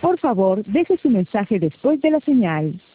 Por favor, deje su mensaje después de la señal.